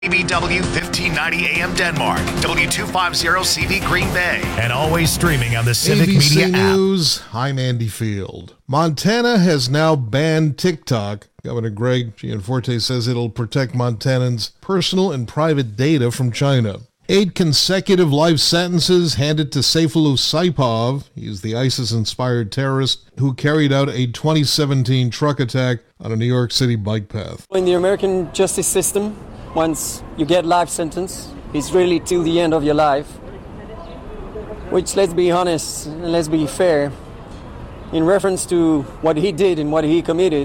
BBW 1590 AM Denmark, W250CV Green Bay, and always streaming on the Civic ABC Media News, I'm Andy Field. Montana has now banned TikTok. Governor Greg Gianforte says it'll protect Montanans' personal and private data from China. 8 consecutive life sentences handed to Sayfullo Saipov. He is the ISIS-inspired terrorist who carried out a 2017 truck attack on a New York City bike path. In the American justice system, once you get life sentence, it's really till the end of your life, which, let's be honest and let's be fair, in reference to what he did and what he committed,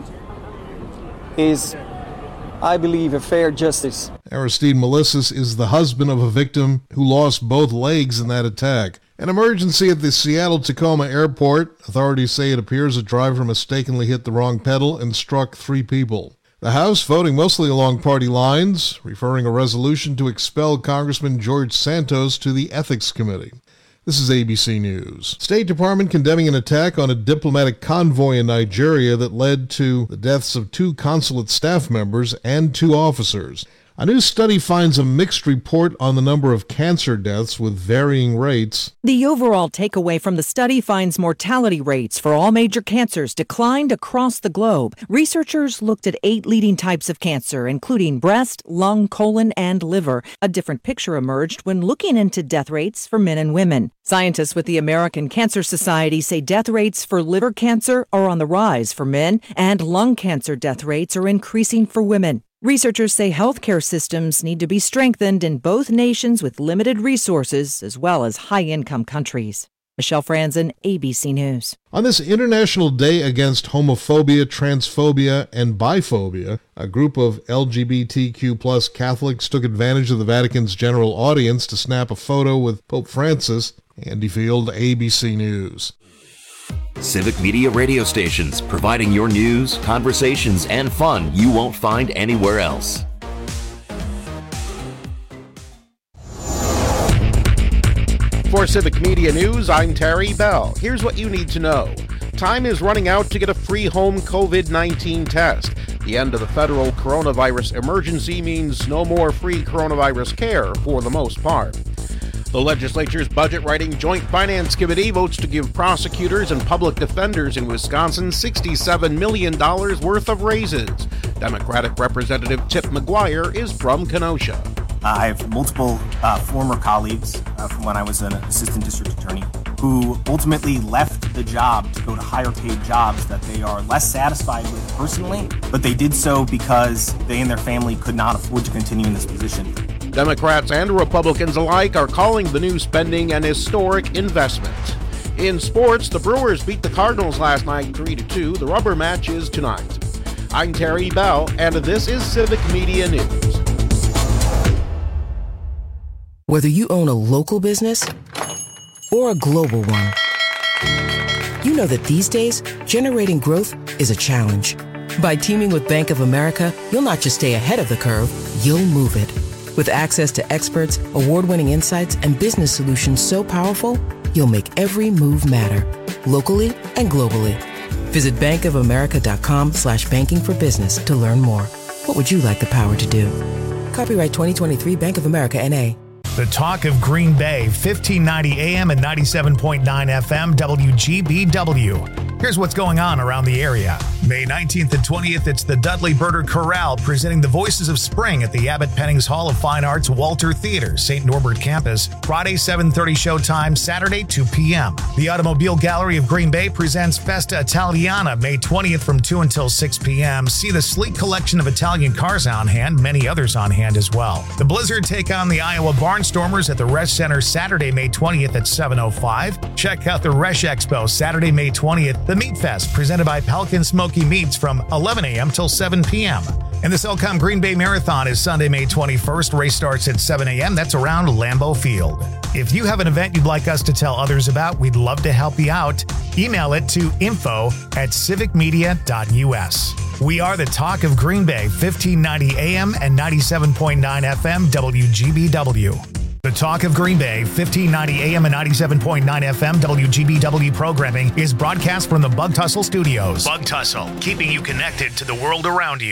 is, I believe, a fair justice. Aristide Melissus is the husband of a victim who lost both legs in that attack. An emergency at the Seattle-Tacoma airport. Authorities say it appears a driver mistakenly hit the wrong pedal and struck 3 people. The House voting mostly along party lines, referring a resolution to expel Congressman George Santos to the Ethics Committee. This is ABC News. State Department condemning an attack on a diplomatic convoy in Nigeria that led to the deaths of 2 consulate staff members and 2 officers. A new study finds a mixed report on the number of cancer deaths with varying rates. The overall takeaway from the study finds mortality rates for all major cancers declined across the globe. Researchers looked at 8 leading types of cancer, including breast, lung, colon, and liver. A different picture emerged when looking into death rates for men and women. Scientists with the American Cancer Society say death rates for liver cancer are on the rise for men, and lung cancer death rates are increasing for women. Researchers say healthcare systems need to be strengthened in both nations with limited resources as well as high-income countries. Michelle Franzen, ABC News. On this International Day Against Homophobia, Transphobia, and Biphobia, a group of LGBTQ+ Catholics took advantage of the Vatican's general audience to snap a photo with Pope Francis. Andy Field, ABC News. Civic Media radio stations, providing your news, conversations, and fun you won't find anywhere else. For Civic Media News, I'm Terry Bell. Here's what you need to know. Time is running out to get a free home COVID-19 test. The end of the federal coronavirus emergency means no more free coronavirus care for the most part. The legislature's budget-writing Joint Finance Committee votes to give prosecutors and public defenders in Wisconsin $67 million worth of raises. Democratic Representative Tip McGuire is from Kenosha. I have multiple former colleagues from when I was an assistant district attorney who ultimately left the job to go to higher paid jobs that they are less satisfied with personally, but they did so because they and their family could not afford to continue in this position. Democrats and Republicans alike are calling the new spending an historic investment. In sports, the Brewers beat the Cardinals last night 3-2. The rubber match is tonight. I'm Terry Bell, and this is Civic Media News. Whether you own a local business or a global one, you know that these days, generating growth is a challenge. By teaming with Bank of America, you'll not just stay ahead of the curve, you'll move it. With access to experts, award-winning insights, and business solutions so powerful, you'll make every move matter, locally and globally. Visit bankofamerica.com/banking for business to learn more. What would you like the power to do? Copyright 2023 Bank of America, N.A. The Talk of Green Bay, 1590 AM and 97.9 FM, WGBW. Here's what's going on around the area. May 19th and 20th, it's the Dudley Birder Chorale presenting the Voices of Spring at the Abbott Pennings Hall of Fine Arts Walter Theater, St. Norbert Campus. Friday, 7:30 showtime, Saturday, 2 p.m. The Automobile Gallery of Green Bay presents Festa Italiana, May 20th from 2 until 6 p.m. See the sleek collection of Italian cars on hand, many others on hand as well. The Blizzard take on the Iowa Barnstormers at the Resch Center Saturday, May 20th at 7:05. Check out the Resch Expo Saturday, May 20th. The Meat Fest, presented by Pelican Smoky Meats from 11 a.m. till 7 p.m. And the Cellcom Green Bay Marathon is Sunday, May 21st. Race starts at 7 a.m. That's around Lambeau Field. If you have an event you'd like us to tell others about, we'd love to help you out. Email it to info@civicmedia.us. We are the Talk of Green Bay, 1590 AM and 97.9 FM, WGBW. The Talk of Green Bay, 1590 AM and 97.9 FM, WGBW programming is broadcast from the Bug Tussle Studios. Bug Tussle, keeping you connected to the world around you.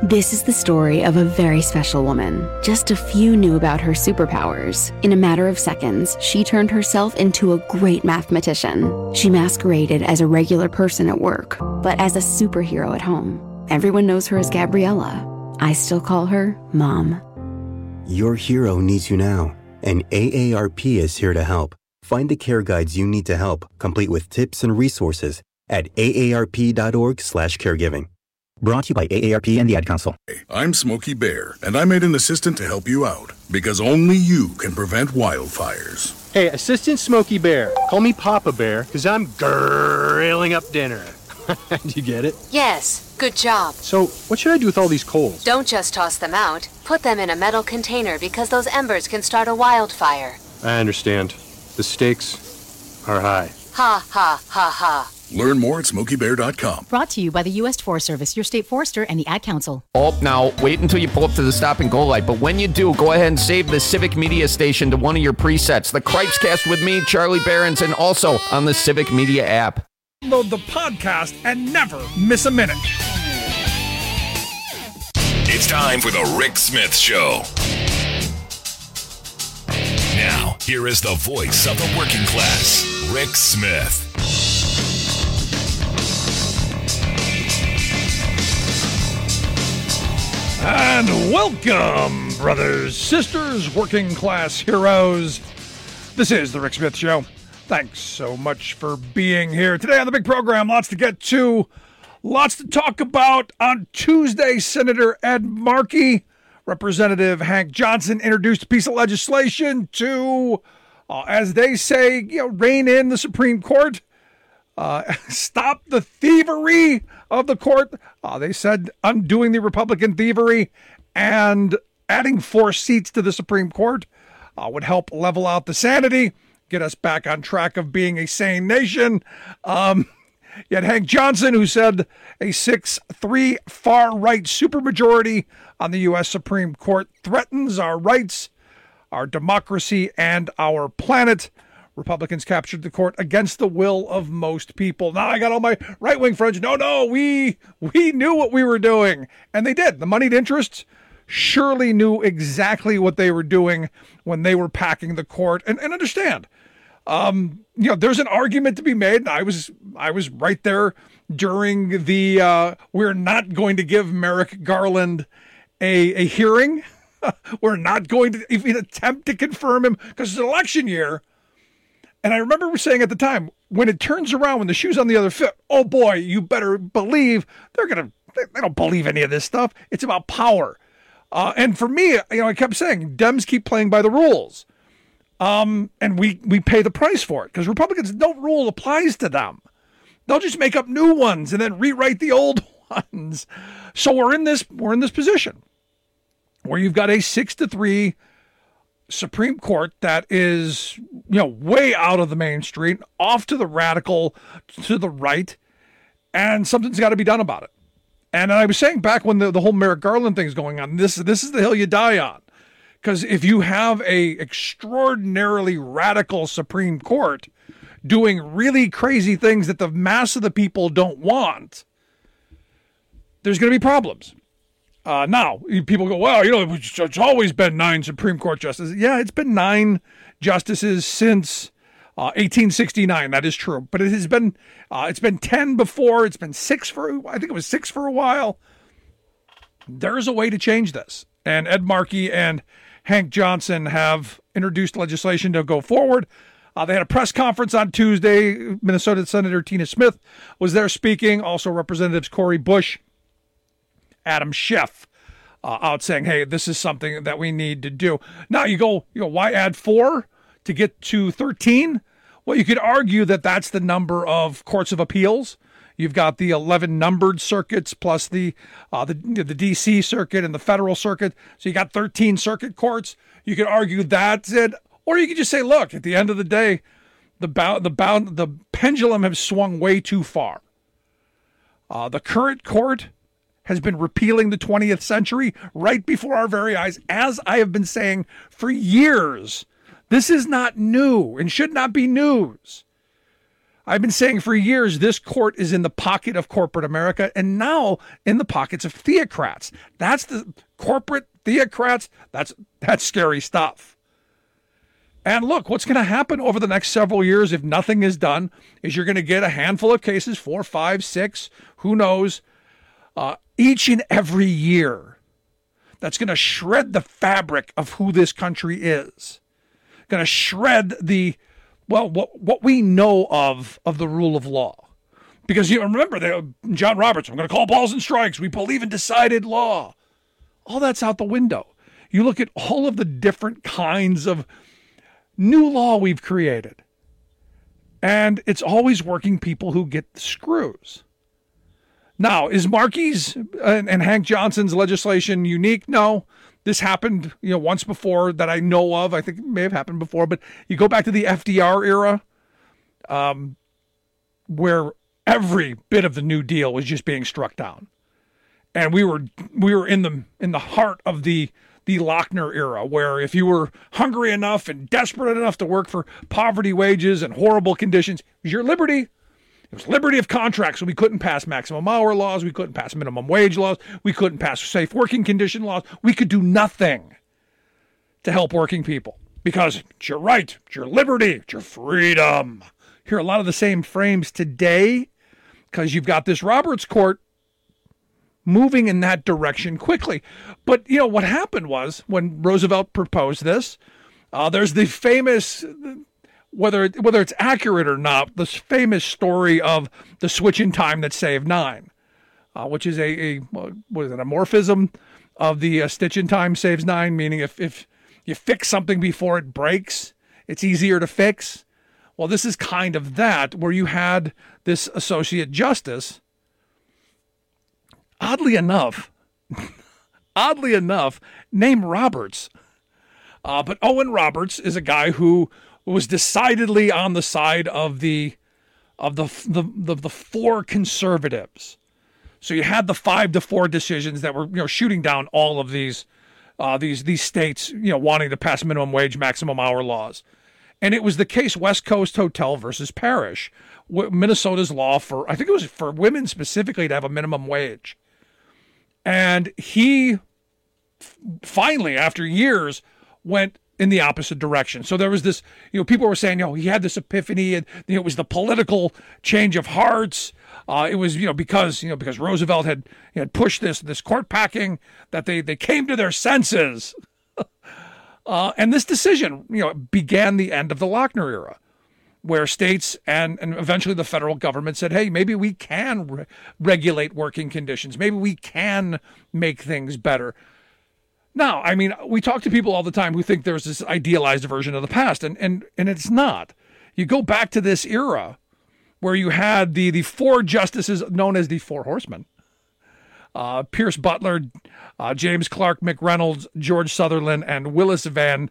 This is the story of a very special woman. Just a few knew about her superpowers. In a matter of seconds, she turned herself into a great mathematician. She masqueraded as a regular person at work, but as a superhero at home. Everyone knows her as Gabriella. I still call her Mom. Your hero needs you now, and AARP is here to help. Find the care guides you need to help, complete with tips and resources at aarp.org/caregiving. Brought to you by AARP and the Ad Council. I'm Smokey Bear, and I made an assistant to help you out, because only you can prevent wildfires. Hey, Assistant Smokey Bear. Call me Papa Bear, because I'm grilling up dinner. Do you get it? Yes, good job. So, what should I do with all these coals? Don't just toss them out. Put them in a metal container, because those embers can start a wildfire. I understand. The stakes are high. Ha, ha, ha, ha. Learn more at SmokeyBear.com. Brought to you by the U.S. Forest Service, your state forester, and the Ad Council. Oh, now, wait until you pull up to the stop and go light. But when you do, go ahead and save the Civic Media Station to one of your presets. The Cripescast with me, Charlie Behrens, and also on the Civic Media app. Load the podcast and never miss a minute. It's time for the Rick Smith Show. Now, here is the voice of the working class, Rick Smith. And welcome, brothers, sisters, working class heroes. This is the Rick Smith Show. Thanks so much for being here. Today on the big program, lots to get to, lots to talk about. On Tuesday, Senator Ed Markey, Representative Hank Johnson introduced a piece of legislation to, as they say, rein in the Supreme Court, stop the thievery of the court. They said undoing the Republican thievery and adding 4 seats to the Supreme Court would help level out the sanity, get us back on track of being a sane nation. Yet Hank Johnson, who said a 6-3 far-right supermajority on the U.S. Supreme Court threatens our rights, our democracy, and our planet. Republicans captured the court against the will of most people. Now I got all my right-wing friends. No, we knew what we were doing. And they did. The moneyed interests surely knew exactly what they were doing when they were packing the court. And understand, there's an argument to be made. And I was right there during the we're not going to give Merrick Garland a hearing. We're not going to even attempt to confirm him because it's an election year. And I remember saying at the time, when it turns around, when the shoe's on the other foot, oh boy, you better believe they don't believe any of this stuff. It's about power. And for me, I kept saying, Dems keep playing by the rules. And we pay the price for it because Republicans, no rule applies to them. They'll just make up new ones and then rewrite the old ones. So we're in this position where you've got a 6-3 Supreme Court that is, way out of the mainstream, off to the radical, to the right, and something's got to be done about it. And I was saying back when the whole Merrick Garland thing is going on, this is the hill you die on. Because if you have a extraordinarily radical Supreme Court doing really crazy things that the mass of the people don't want, there's going to be problems. Now, people go, well, it's always been 9 Supreme Court justices. Yeah, it's been 9 justices since 1869. That is true. But it has been, it's been 10 before. It's been 6 I think it was 6 for a while. There's a way to change this. And Ed Markey and Hank Johnson have introduced legislation to go forward. They had a press conference on Tuesday. Minnesota Senator Tina Smith was there speaking. Also, Representatives Cori Bush, Adam Schiff out saying, hey, this is something that we need to do. Now you go, why add 4 to get to 13? Well, you could argue that that's the number of courts of appeals. You've got the 11 numbered circuits plus the D.C. circuit and the federal circuit. So you got 13 circuit courts. You could argue that's it. Or you could just say, look, at the end of the day, the pendulum has swung way too far. The current court has been repealing the 20th century right before our very eyes, as I have been saying for years. This is not new and should not be news. I've been saying for years, this court is in the pocket of corporate America and now in the pockets of theocrats. That's the corporate theocrats. That's scary stuff. And look, what's going to happen over the next several years if nothing is done is you're going to get a handful of cases, 4, 5, 6, who knows, each and every year. That's going to shred the fabric of who this country is. Going to shred what we know of the rule of law. Because you remember, John Roberts, I'm going to call balls and strikes. We believe in decided law. All that's out the window. You look at all of the different kinds of new law we've created. And it's always working people who get the screws. Now, is Markey's and Hank Johnson's legislation unique? No. This happened, once before that I know of. I think it may have happened before, but you go back to the FDR era, where every bit of the New Deal was just being struck down, and we were in the heart of the Lochner era, where if you were hungry enough and desperate enough to work for poverty wages and horrible conditions, it was your liberty. It was liberty of contract, so we couldn't pass maximum hour laws. We couldn't pass minimum wage laws. We couldn't pass safe working condition laws. We could do nothing to help working people because it's your right, it's your liberty, it's your freedom. Hear a lot of the same frames today because you've got this Roberts Court moving in that direction quickly. But, what happened was when Roosevelt proposed this, there's the famous... Whether it's accurate or not, this famous story of the switch in time that saved 9, which is a morphism of the stitch in time saves 9, meaning if you fix something before it breaks, it's easier to fix. Well, this is kind of that, where you had this associate justice, oddly enough, named Roberts. But Owen Roberts is a guy who was decidedly on the side of the 4 conservatives. So you had the 5-4 decisions that were shooting down all of these states wanting to pass minimum wage, maximum hour laws, and it was the case West Coast Hotel versus Parrish, Minnesota's law for, I think it was for women specifically to have a minimum wage, and he finally after years went in the opposite direction. So there was this, people were saying, he had this epiphany, and it was the political change of hearts. It was, because Roosevelt had pushed this court packing that they came to their senses. And this decision, began the end of the Lochner era, where states and eventually the federal government said, hey, maybe we can regulate working conditions. Maybe we can make things better. Now, we talk to people all the time who think there's this idealized version of the past, and it's not. You go back to this era where you had the 4 justices known as the 4 horsemen, Pierce Butler, James Clark McReynolds, George Sutherland, and Willis Van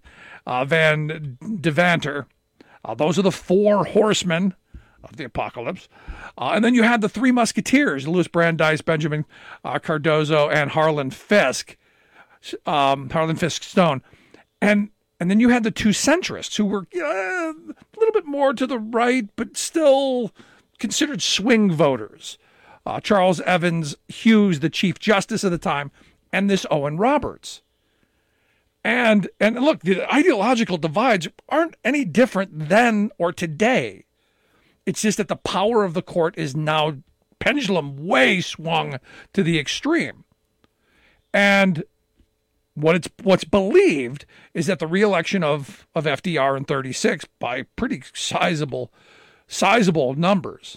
Devanter. Those are the 4 horsemen of the apocalypse. And then you had the 3 musketeers, Louis Brandeis, Benjamin Cardozo, and Harlan Fiske. Harlan Fiske Stone, and then you had the 2 centrists who were a little bit more to the right, but still considered swing voters. Charles Evans Hughes, the Chief Justice of the time, and this Owen Roberts. And look, the ideological divides aren't any different then or today. It's just that the power of the court is now pendulum way swung to the extreme, and what's believed is that the reelection of FDR in 36 by pretty sizable numbers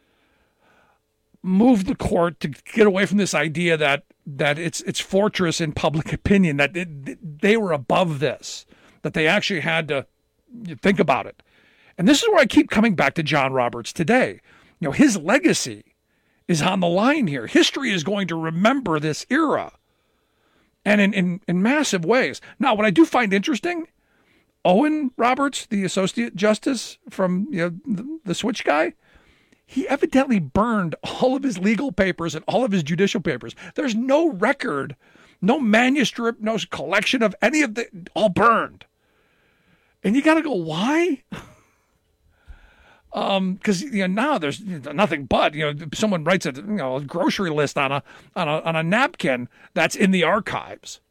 moved the court to get away from this idea that it's fortress in public opinion, that they were above this, that they actually had to think about it. And this is where I keep coming back to John Roberts today. His legacy is on the line here. History is going to remember this era. And in massive ways. Now, what I do find interesting, Owen Roberts, the Associate Justice from the Switch guy, he evidently burned all of his legal papers and all of his judicial papers. There's no record, no manuscript, no collection of any of the, all burned. And you got to go, why? Because now there's nothing but someone writes a grocery list on a napkin that's in the archives.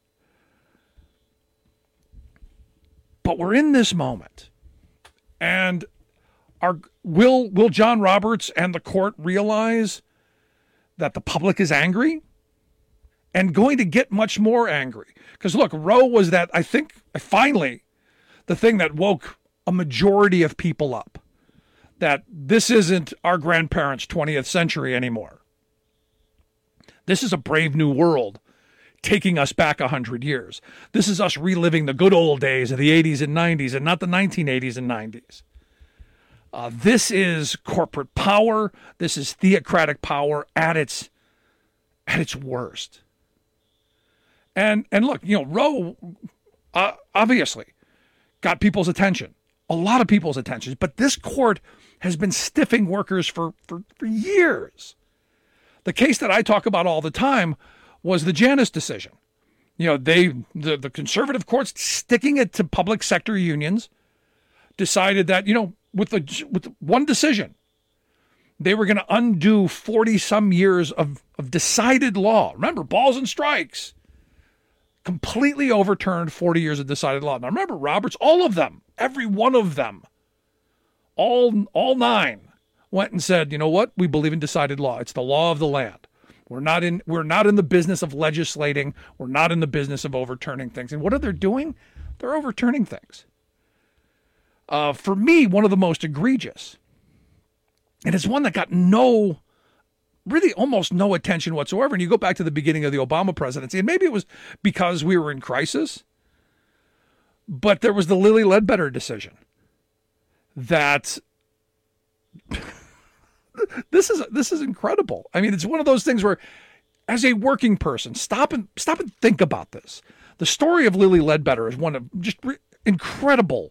But we're in this moment, and will John Roberts and the court realize that the public is angry and going to get much more angry? Because look, Roe was that, I think, finally the thing that woke a majority of people up. That this isn't our grandparents' 20th century anymore. This is a brave new world taking us back 100 years. This is us reliving the good old days of the 80s and 90s and not the 1980s and 90s. This is corporate power. This is theocratic power at its worst. And look, Roe obviously got people's attention, a lot of people's attention, but this court has been stiffing workers for years. The case that I talk about all the time was the Janus decision. The conservative courts, sticking it to public sector unions, decided that, with one decision, they were going to undo 40-some years of decided law. Remember, balls and strikes. Completely overturned 40 years of decided law. Now remember, Roberts, all of them, every one of them, all 9 went and said, you know what? We believe in decided law. It's the law of the land. We're not in the business of legislating. We're not in the business of overturning things. And what are they doing? They're overturning things. For me, one of the most egregious, and it's one that got almost no attention whatsoever. And you go back to the beginning of the Obama presidency, and maybe it was because we were in crisis, but there was the Lilly Ledbetter decision. That this is incredible. I mean, it's one of those things where, as a working person, stop and think about this. The story of Lilly Ledbetter is one of just incredible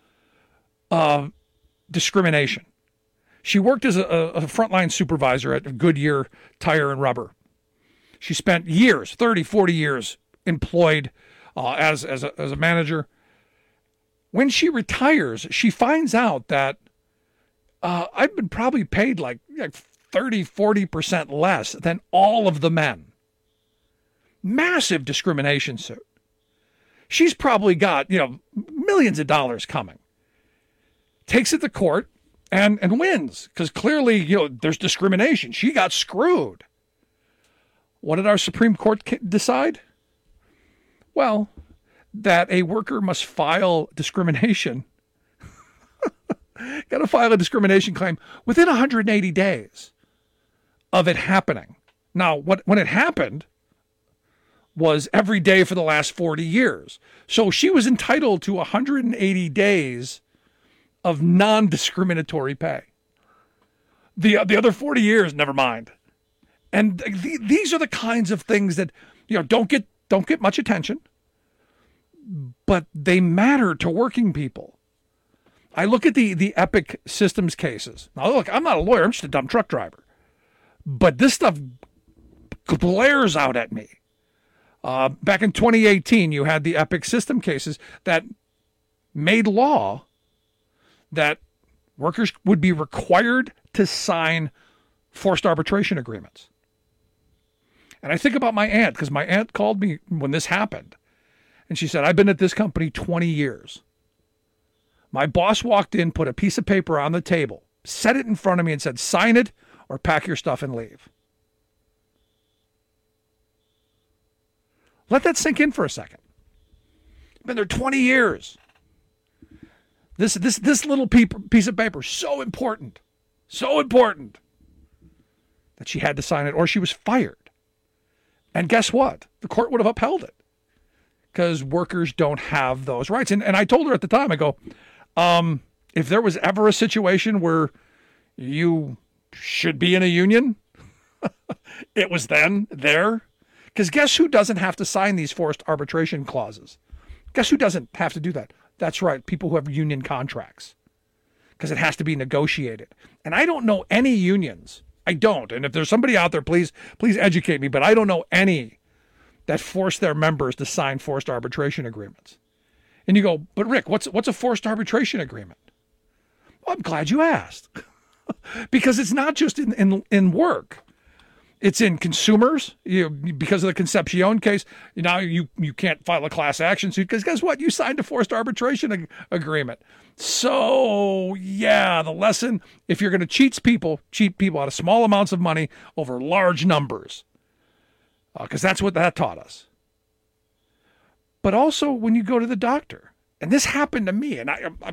discrimination. She worked as a frontline supervisor at Goodyear Tire and Rubber. She spent years, 30, 40 years, employed as a manager. When she retires, she finds out that I've been probably paid like 30, 40% less than all of the men. Massive discrimination suit. She's probably got, millions of dollars coming. Takes it to court and wins, because clearly, there's discrimination. She got screwed. What did our Supreme Court decide? Well, that a worker must file discrimination. Got to file a discrimination claim within 180 days of it happening. Now, when it happened was every day for the last 40 years. So she was entitled to 180 days of non-discriminatory pay. The other 40 years, never mind. And these are the kinds of things that don't get much attention, but they matter to working people. I look at the Epic Systems cases. Now, look, I'm not a lawyer. I'm just a dumb truck driver. But this stuff glares out at me. Back in 2018, you had the Epic System cases that made law that workers would be required to sign forced arbitration agreements. And I think about my aunt, because my aunt called me when this happened. And she said, I've been at this company 20 years. My boss walked in, put a piece of paper on the table, set it in front of me and said, sign it or pack your stuff and leave. Let that sink in for a second. I've been there 20 years. This little piece of paper, so important that she had to sign it or she was fired. And guess what? The court would have upheld it because workers don't have those rights. And I told her at the time, I go, if there was ever a situation where you should be in a union, it was then there. Because guess who doesn't have to sign these forced arbitration clauses? Guess who doesn't have to do that? That's right, people who have union contracts. Because it has to be negotiated. And I don't know any unions. I don't. And if there's somebody out there, please educate me. But I don't know any that force their members to sign forced arbitration agreements. And you go, but Rick, what's a forced arbitration agreement? Well, I'm glad you asked. Because it's not just in work. It's in consumers. Because of the Concepcion case, now you can't file a class action suit because guess what? You signed a forced arbitration agreement. So, yeah, the lesson, if you're going to cheat people out of small amounts of money over large numbers. Because that's what that taught us. But also when you go to the doctor, and this happened to me, and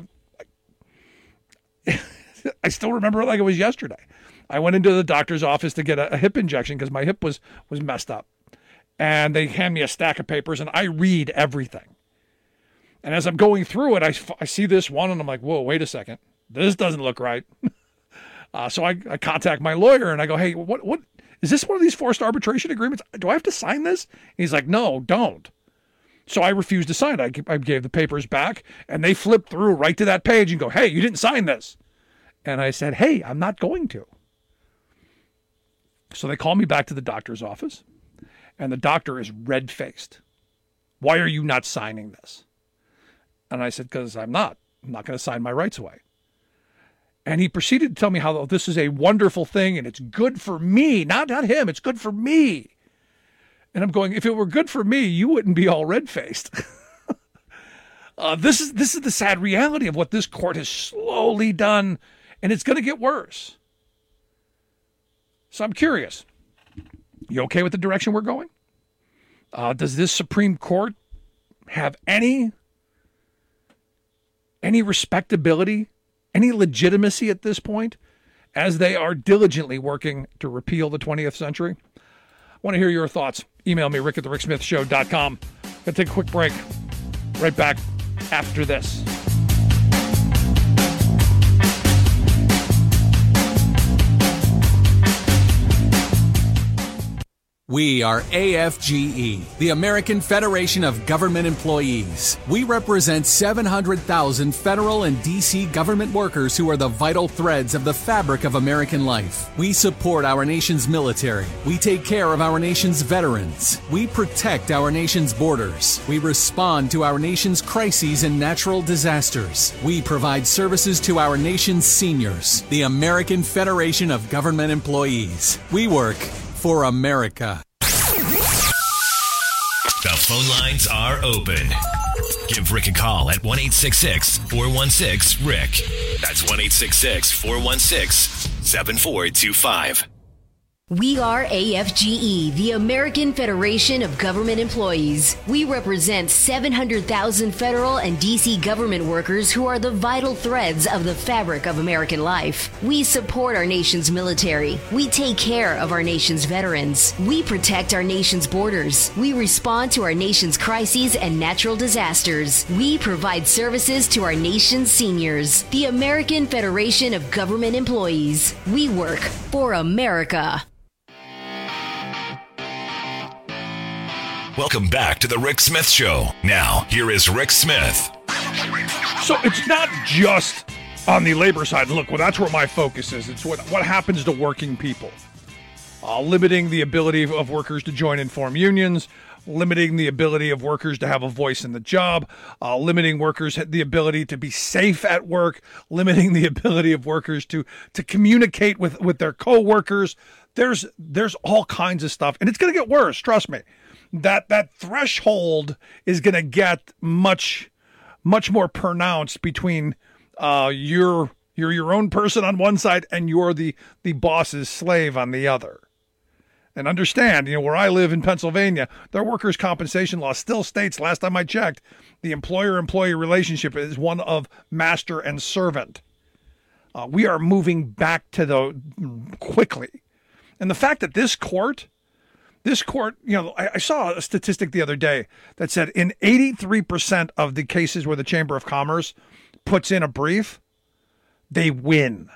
I still remember it like it was yesterday. I went into the doctor's office to get a hip injection because my hip was messed up. And they hand me a stack of papers, and I read everything. And as I'm going through it, I see this one, and I'm like, whoa, wait a second. This doesn't look right. So I contact my lawyer, and I go, hey, what is this one of these forced arbitration agreements? Do I have to sign this? And he's like, no, don't. So I refused to sign it. I gave the papers back, and they flipped through right to that page and go, hey, you didn't sign this. And I said, hey, I'm not going to. So they call me back to the doctor's office, and the doctor is red-faced. Why are you not signing this? And I said, because I'm not going to sign my rights away. And he proceeded to tell me how this is a wonderful thing, and it's good for me, not him, it's good for me. And I'm going, if it were good for me, you wouldn't be all red-faced. This is the sad reality of what this court has slowly done, and it's going to get worse. So I'm curious. You okay with the direction we're going? Does this Supreme Court have any respectability, any legitimacy at this point, as they are diligently working to repeal the 20th century? I want to hear your thoughts. Email me, rick@thericksmithshow.com. Going to take a quick break. Right back after this. We are AFGE, the American Federation of Government Employees. We represent 700,000 federal and D.C. government workers who are the vital threads of the fabric of American life. We support our nation's military. We take care of our nation's veterans. We protect our nation's borders. We respond to our nation's crises and natural disasters. We provide services to our nation's seniors. The American Federation of Government Employees. We work for America. The phone lines are open. Give Rick a call at 1-866-416-RICK. That's 1-866-416-7425. We are AFGE, the American Federation of Government Employees. We represent 700,000 federal and D.C. government workers who are the vital threads of the fabric of American life. We support our nation's military. We take care of our nation's veterans. We protect our nation's borders. We respond to our nation's crises and natural disasters. We provide services to our nation's seniors. The American Federation of Government Employees. We work for America. Welcome back to the Rick Smith Show. Now, here is Rick Smith. So it's not just on the labor side. Look, well, that's where my focus is. It's what happens to working people. Limiting the ability of workers to join and form unions, limiting the ability of workers to have a voice in the job, limiting workers the ability to be safe at work, limiting the ability of workers to communicate with their co-workers. There's all kinds of stuff, and it's going to get worse, trust me. That threshold is going to get much more pronounced between you're your own person on one side and you're the boss's slave on the other. And understand, where I live in Pennsylvania, their workers' compensation law still states, last time I checked, the employer-employee relationship is one of master and servant. We are moving back to quickly. And the fact that this court, I saw a statistic the other day that said in 83% of the cases where the Chamber of Commerce puts in a brief, they win.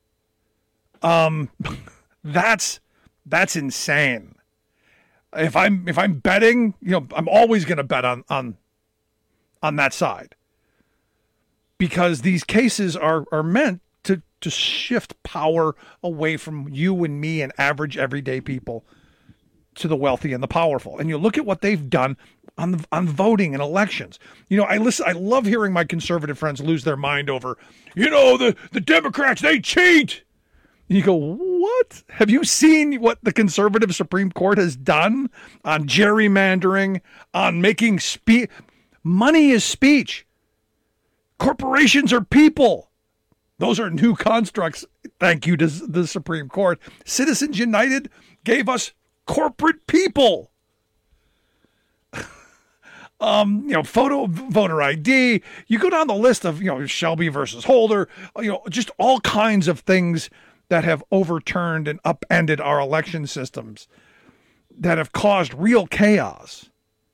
That's insane. If I'm betting, I'm always going to bet on that side, because these cases are meant to shift power away from you and me and average everyday people to the wealthy and the powerful. And you look at what they've done. on voting and elections. You know, I love hearing my conservative friends lose their mind over, the Democrats, they cheat. And you go, what? Have you seen what the conservative Supreme Court has done on gerrymandering, on making speech? Money is speech. Corporations are people. Those are new constructs. Thank you to the Supreme Court. Citizens United gave us corporate people. Photo voter ID. You go down the list of, Shelby versus Holder, just all kinds of things that have overturned and upended our election systems that have caused real chaos.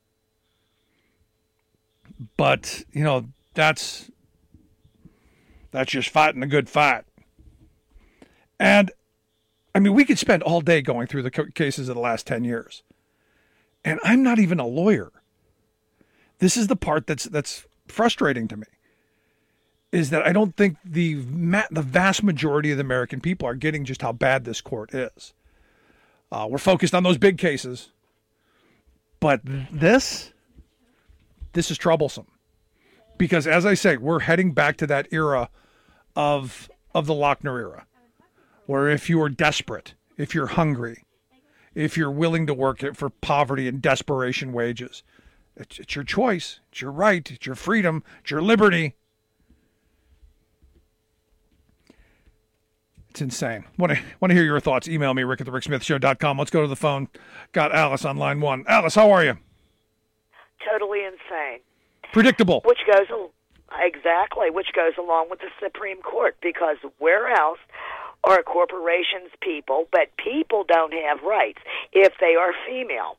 But, that's just fighting a good fight. And, we could spend all day going through the cases of the last 10 years. And I'm not even a lawyer. This is the part that's frustrating to me, is that I don't think the vast majority of the American people are getting just how bad this court is. We're focused on those big cases. But this is troublesome. Because, as I say, we're heading back to that era of the Lochner era, where if you are desperate, if you're hungry, if you're willing to work for poverty and desperation wages, it's your choice, it's your right, it's your freedom, it's your liberty. It's insane. Want to hear your thoughts? Email me, rick@thericksmithshow.com. Let's go to the phone. Got Alice on line 1. Alice, how are you? Totally insane. Predictable. Which goes along with the Supreme Court, because where else are corporations people, but people don't have rights if they are female?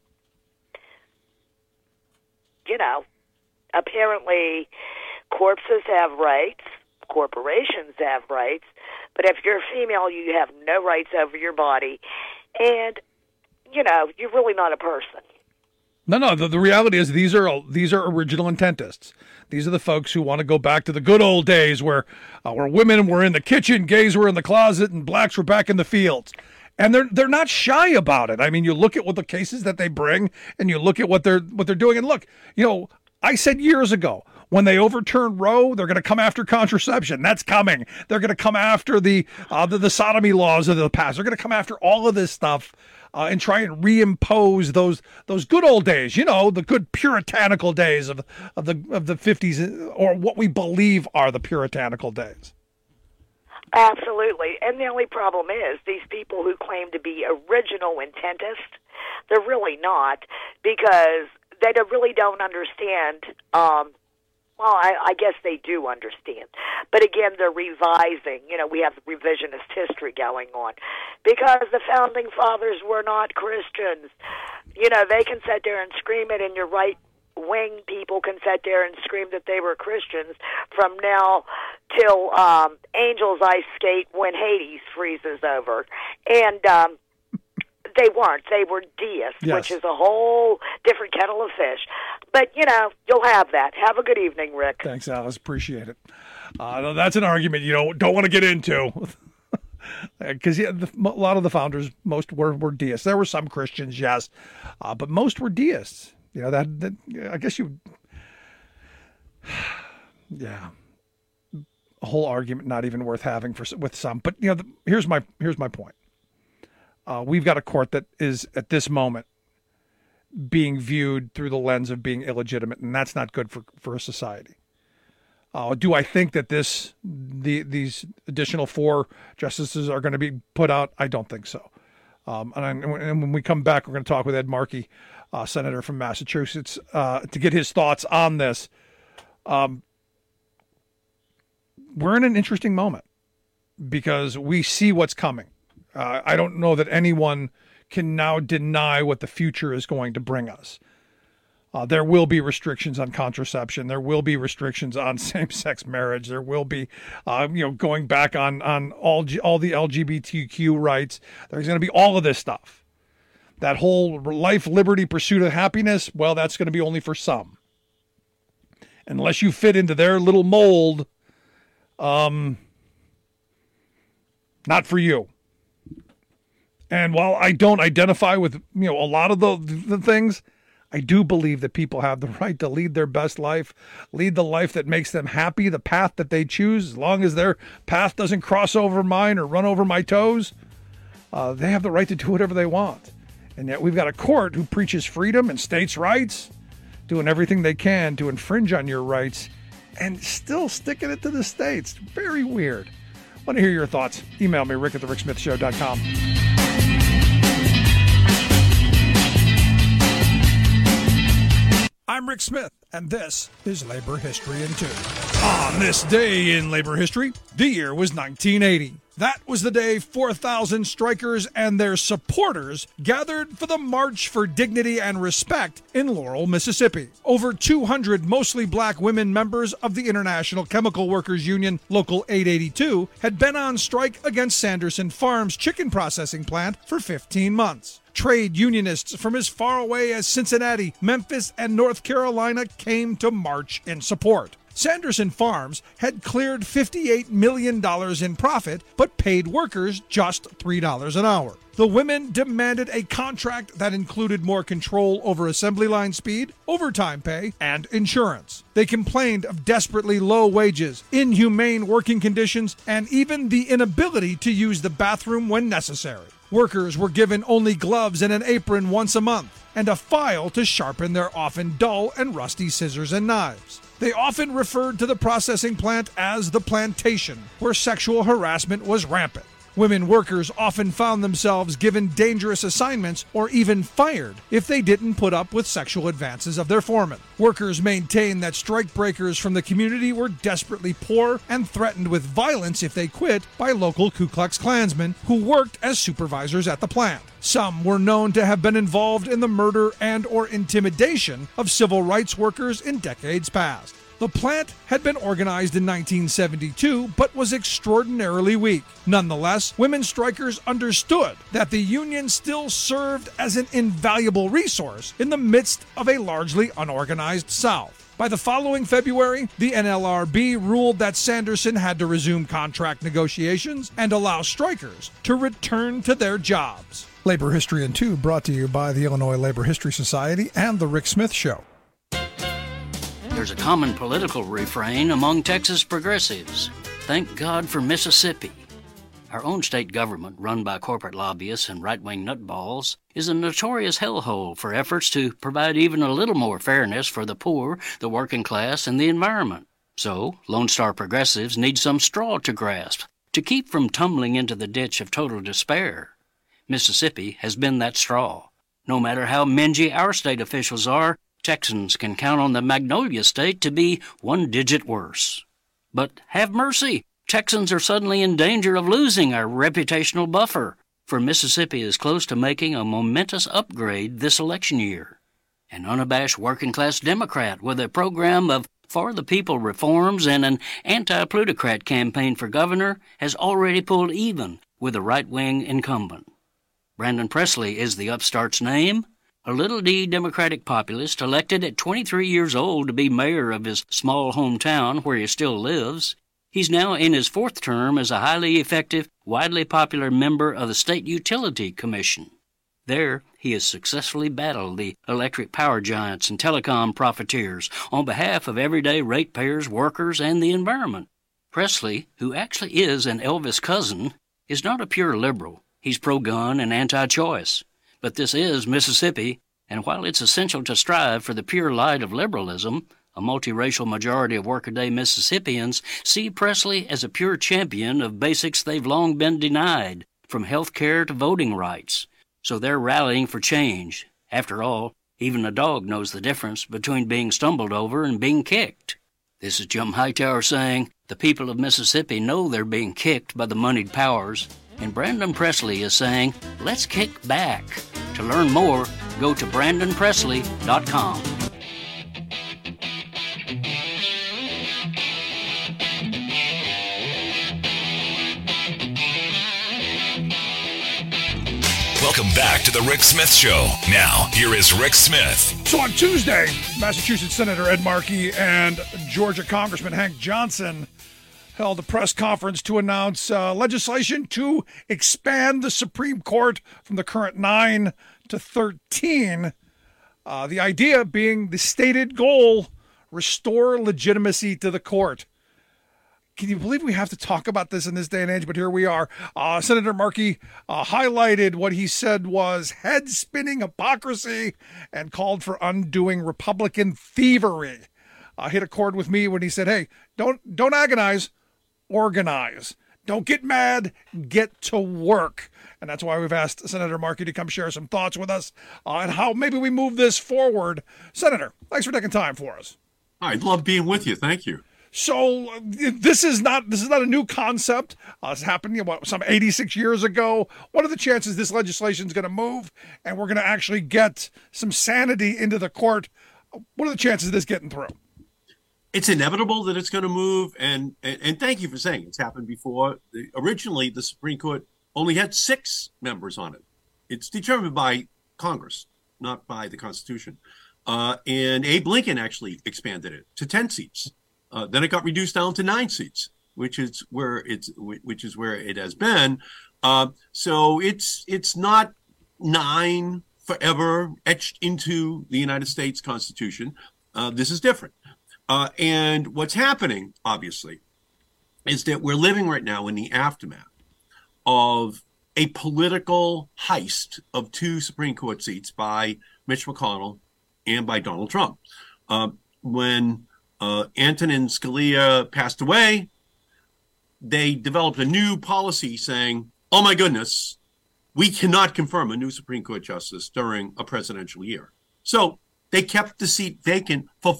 Apparently corpses have rights, corporations have rights, but if you're female, you have no rights over your body, and, you're really not a person. No. The reality is these are original intentists. These are the folks who want to go back to the good old days where women were in the kitchen, gays were in the closet, and blacks were back in the fields. And they're not shy about it. You look at what the cases that they bring, and you look at what they're doing. And look, I said years ago, when they overturn Roe, they're going to come after contraception. That's coming. They're going to come after the sodomy laws of the past. They're going to come after all of this stuff. And try and reimpose those good old days, the good puritanical days of the 50s, or what we believe are the puritanical days. Absolutely. And the only problem is these people who claim to be original intentists, they're really not, because they really don't understand. I guess they do understand. But again, they're revising. We have revisionist history going on. Because the Founding Fathers were not Christians. They can sit there and scream it, and your right-wing people can sit there and scream that they were Christians from now till Angels Ice Skate when Hades freezes over. And they weren't. They were deists, yes, which is a whole different kettle of fish. But, you'll have that. Have a good evening, Rick. Thanks, Alice. Appreciate it. That's an argument you don't want to get into. Because a lot of the founders, most were deists. There were some Christians, yes, but most were deists. That I guess yeah, a whole argument not even worth having with some. But here's my point. We've got a court that is at this moment being viewed through the lens of being illegitimate, and that's not good for a society. Do I think that these additional 4 justices are going to be put out? I don't think so. And when we come back, we're going to talk with Ed Markey, senator from Massachusetts, to get his thoughts on this. We're in an interesting moment because we see what's coming. I don't know that anyone can now deny what the future is going to bring us. There will be restrictions on contraception. There will be restrictions on same-sex marriage. There will be, going back on all the LGBTQ rights. There's going to be all of this stuff. That whole life, liberty, pursuit of happiness, well, that's going to be only for some. Unless you fit into their little mold, not for you. And while I don't identify with, a lot of the things, I do believe that people have the right to lead their best life, lead the life that makes them happy, the path that they choose, as long as their path doesn't cross over mine or run over my toes. They have the right to do whatever they want. And yet we've got a court who preaches freedom and states' rights, doing everything they can to infringe on your rights, and still sticking it to the states. Very weird. Want to hear your thoughts? Email me, rick@thericksmithshow.com. I'm Rick Smith, and this is Labor History in 2. On this day in labor history, the year was 1980. That was the day 4,000 strikers and their supporters gathered for the March for Dignity and Respect in Laurel, Mississippi. Over 200 mostly black women members of the International Chemical Workers Union Local 882 had been on strike against Sanderson Farms chicken processing plant for 15 months. Trade unionists from as far away as Cincinnati, Memphis, and North Carolina came to march in support. Sanderson Farms had cleared $58 million in profit, but paid workers just $3 an hour. The women demanded a contract that included more control over assembly line speed, overtime pay, and insurance. They complained of desperately low wages, inhumane working conditions, and even the inability to use the bathroom when necessary. Workers were given only gloves and an apron once a month, and a file to sharpen their often dull and rusty scissors and knives. They often referred to the processing plant as the plantation, where sexual harassment was rampant. Women workers often found themselves given dangerous assignments or even fired if they didn't put up with sexual advances of their foreman. Workers maintained that strikebreakers from the community were desperately poor and threatened with violence if they quit by local Ku Klux Klansmen who worked as supervisors at the plant. Some were known to have been involved in the murder and or intimidation of civil rights workers in decades past. The plant had been organized in 1972, but was extraordinarily weak. Nonetheless, women strikers understood that the union still served as an invaluable resource in the midst of a largely unorganized South. By the following February, the NLRB ruled that Sanderson had to resume contract negotiations and allow strikers to return to their jobs. Labor History in 2 brought to you by the Illinois Labor History Society and The Rick Smith Show. There's a common political refrain among Texas progressives. Thank God for Mississippi. Our own state government, run by corporate lobbyists and right-wing nutballs, is a notorious hellhole for efforts to provide even a little more fairness for the poor, the working class, and the environment. So, Lone Star progressives need some straw to grasp to keep from tumbling into the ditch of total despair. Mississippi has been that straw. No matter how mingy our state officials are, Texans can count on the Magnolia State to be one digit worse. But have mercy, Texans are suddenly in danger of losing our reputational buffer, for Mississippi is close to making a momentous upgrade this election year. An unabashed working-class Democrat with a program of for-the-people reforms and an anti-plutocrat campaign for governor has already pulled even with a right-wing incumbent. Brandon Presley is the upstart's name, a little D Democratic populist elected at 23 years old to be mayor of his small hometown where he still lives. He's now in his fourth term as a highly effective, widely popular member of the State Utility Commission. There, he has successfully battled the electric power giants and telecom profiteers on behalf of everyday ratepayers, workers, and the environment. Presley, who actually is an Elvis cousin, is not a pure liberal. He's pro-gun and anti-choice. But this is Mississippi, and while it's essential to strive for the pure light of liberalism, a multiracial majority of workaday Mississippians see Presley as a pure champion of basics they've long been denied, from health care to voting rights. So they're rallying for change. After all, even a dog knows the difference between being stumbled over and being kicked. This is Jim Hightower saying, the people of Mississippi know they're being kicked by the moneyed powers. And Brandon Presley is saying, let's kick back. To learn more, go to BrandonPresley.com. Welcome back to the Rick Smith Show. Now, here is Rick Smith. So on Tuesday, Massachusetts Senator Ed Markey and Georgia Congressman Hank Johnson held a press conference to announce legislation to expand the Supreme Court from the current 9 to 13 The idea being the stated goal, restore legitimacy to the court. Can you believe we have to talk about this in this day and age? But here we are. Senator Markey highlighted what he said was head-spinning hypocrisy and called for undoing Republican thievery. Hit a chord with me when he said, hey, don't agonize, organize. Don't get mad, get to work. And that's why we've asked Senator Markey to come share some thoughts with us on how maybe we move this forward. Senator, thanks for taking time for us. I love being with you. Thank you. So this is not a new concept. It's happened some 86 years ago. What are the chances this legislation is going to move and we're going to actually get some sanity into the court? What are the chances of this getting through? It's inevitable that it's going to move, and thank you for saying it's happened before. Originally, the Supreme Court only had 6 members on it. It's determined by Congress, not by the Constitution. And Abe Lincoln actually expanded it to 10 seats. Then it got reduced down to 9 seats, which is where it has been. So it's not 9 forever etched into the United States Constitution. This is different. And what's happening, obviously, is that we're living right now in the aftermath of a political heist of 2 Supreme Court seats by Mitch McConnell and by Donald Trump. When Antonin Scalia passed away, they developed a new policy saying, oh my goodness, we cannot confirm a new Supreme Court justice during a presidential year. So they kept the seat vacant for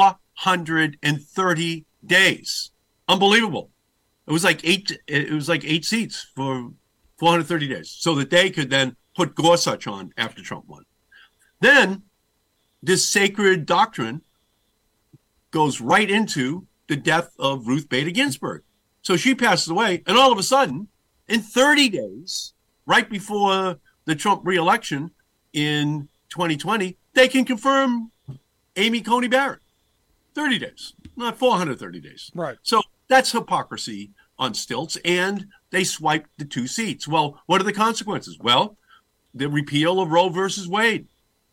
430 days. Unbelievable. It was like 8 seats for 430 days so that they could then put Gorsuch on after Trump won. Then this sacred doctrine goes right into the death of Ruth Bader Ginsburg. So she passes away, and all of a sudden, in 30 days, right before the Trump reelection in 2020, they can confirm Amy Coney Barrett. 30 days, not 430 days. Right. So that's hypocrisy on stilts, and they swiped the 2 seats. Well, what are the consequences? Well, the repeal of Roe versus Wade,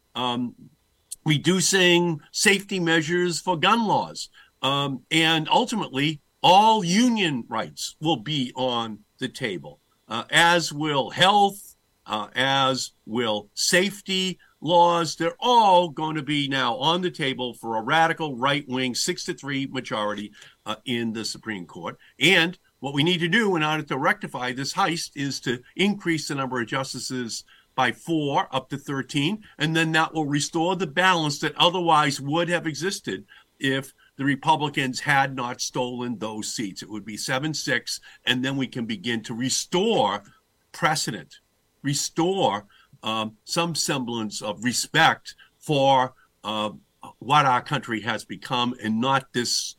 reducing safety measures for gun laws, and ultimately all union rights will be on the table, as will health, as will safety laws. They're all going to be now on the table for a radical right-wing 6-3 majority in the Supreme Court. And what we need to do in order to rectify this heist is to increase the number of justices by 4 up to 13, and then that will restore the balance that otherwise would have existed if the Republicans had not stolen those seats. It would be 7-6, and then we can begin to restore precedent, restore some semblance of respect for what our country has become, and not this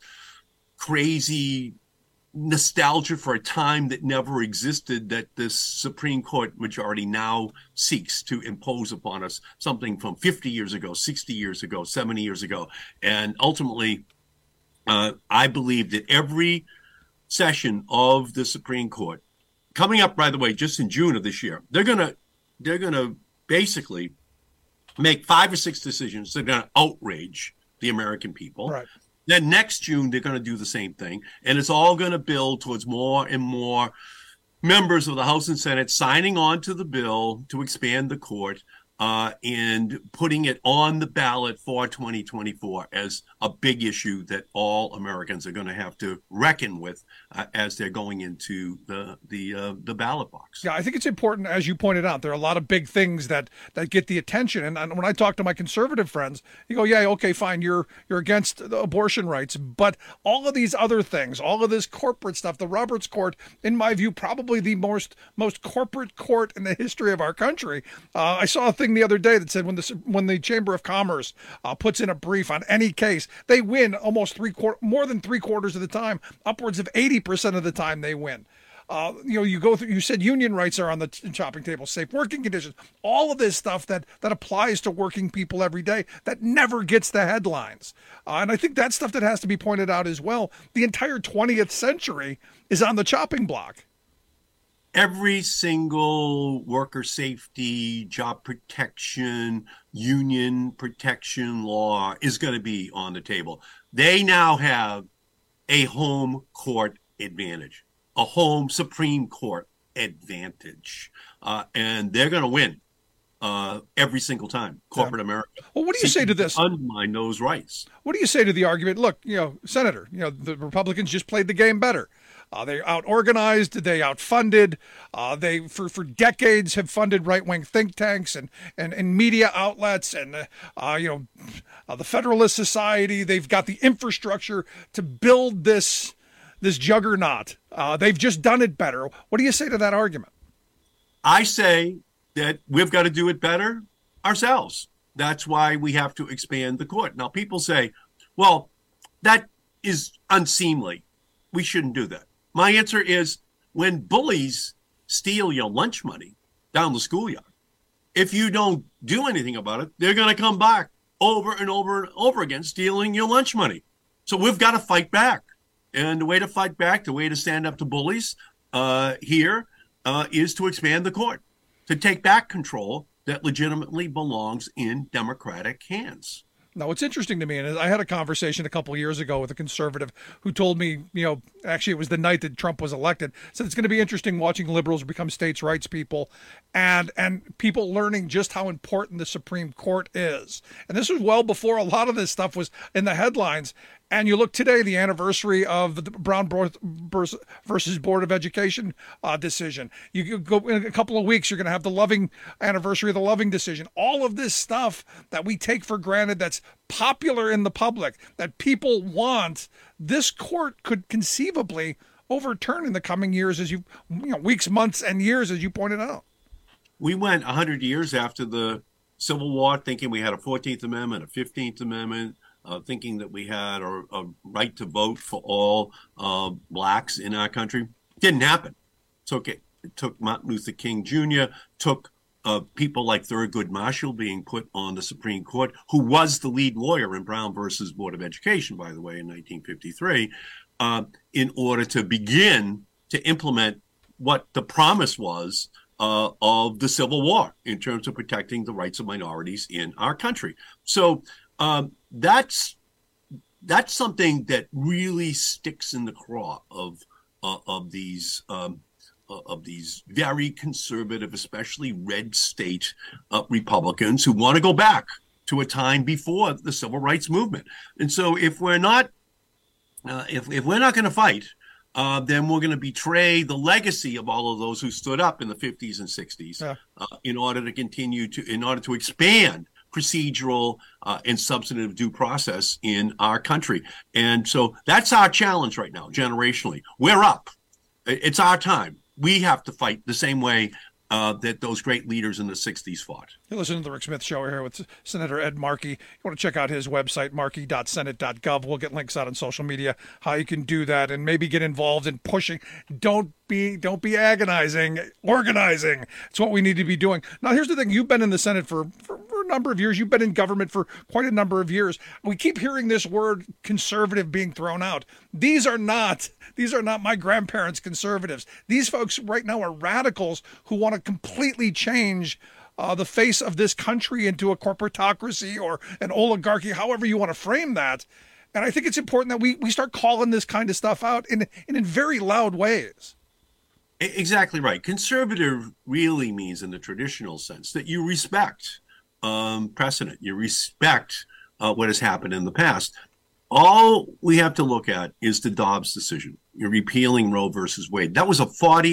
crazy nostalgia for a time that never existed that this Supreme Court majority now seeks to impose upon us, something from 50 years ago, 60 years ago, 70 years ago. And ultimately, I believe that every session of the Supreme Court, coming up, by the way, just in June of this year, they're gonna basically make 5 or 6 decisions that are going to outrage the American people. Right. Then next June, they're going to do the same thing. And it's all going to build towards more and more members of the House and Senate signing on to the bill to expand the court and putting it on the ballot for 2024 as a big issue that all Americans are going to have to reckon with as they're going into the ballot box. Yeah, I think it's important, as you pointed out, there are a lot of big things that get the attention. And when I talk to my conservative friends, you go, yeah, okay, fine, you're against abortion rights, but all of these other things, all of this corporate stuff, the Roberts Court, in my view, probably the most corporate court in the history of our country. I saw a thing the other day that said when the Chamber of Commerce puts in a brief on any case, they win almost more than 3/4 of the time, upwards of 80% of the time they win. You go through, you said union rights are on the chopping table, safe working conditions, all of this stuff that applies to working people every day that never gets the headlines. And I think that's stuff that has to be pointed out as well. The entire 20th century is on the chopping block. every single worker safety, job protection, union protection law is going to be on the table. They now have a home court advantage, a home Supreme Court advantage, and they're going to win every single time. Corporate America. Well, what do you say to this? Undermine those rights. What do you say to the argument? Look, Senator, the Republicans just played the game better. They out-organized, they out-funded, they for decades have funded right-wing think tanks and media outlets and, the Federalist Society. They've got the infrastructure to build this juggernaut. They've just done it better. What do you say to that argument? I say that we've got to do it better ourselves. That's why we have to expand the court. Now, people say, well, that is unseemly. We shouldn't do that. My answer is, when bullies steal your lunch money down the schoolyard, if you don't do anything about it, they're going to come back over and over and over again stealing your lunch money. So we've got to fight back. And the way to fight back, the way to stand up to bullies here is to expand the court, to take back control that legitimately belongs in Democratic hands. Now, what's interesting to me, and I had a conversation a couple of years ago with a conservative who told me, actually it was the night that Trump was elected, said it's going to be interesting watching liberals become states' rights people and people learning just how important the Supreme Court is. And this was well before a lot of this stuff was in the headlines. And you look today, the anniversary of the Brown versus Board of Education decision. You go in a couple of weeks, you're going to have the Loving anniversary of the Loving decision. All of this stuff that we take for granted, that's popular in the public, that people want, this court could conceivably overturn in the coming years, as weeks, months, and years, as you pointed out. We went 100 years after the Civil War thinking we had a 14th Amendment, a 15th Amendment, thinking that we had a right to vote for all blacks in our country. Didn't happen. It took Martin Luther King Jr., took people like Thurgood Marshall being put on the Supreme Court, who was the lead lawyer in Brown versus Board of Education, by the way, in 1953, in order to begin to implement what the promise was of the Civil War in terms of protecting the rights of minorities in our country. So that's something that really sticks in the craw of these very conservative, especially red state Republicans who want to go back to a time before the civil rights movement. And so, if we're not going to fight, then we're going to betray the legacy of all of those who stood up in the 50s and 60s in order to expand procedural and substantive due process in our country. And so that's our challenge right now, generationally. We're up. It's our time. We have to fight the same way that those great leaders in the 60s fought. You're listening to the Rick Smith Show here with Senator Ed Markey. You want to check out his website, markey.senate.gov. We'll get links out on social media, how you can do that and maybe get involved in pushing. Don't be agonizing, organizing. It's what we need to be doing. Now, here's the thing. You've been in the Senate for a number of years. You've been in government for quite a number of years. We keep hearing this word conservative being thrown out. These are not my grandparents' conservatives. These folks right now are radicals who want to completely change the face of this country into a corporatocracy or an oligarchy, however you want to frame that. And I think it's important that we start calling this kind of stuff out in very loud ways. Exactly right. Conservative really means, in the traditional sense, that you respect precedent. You respect what has happened in the past. All we have to look at is the Dobbs decision. You're repealing Roe versus Wade. That was a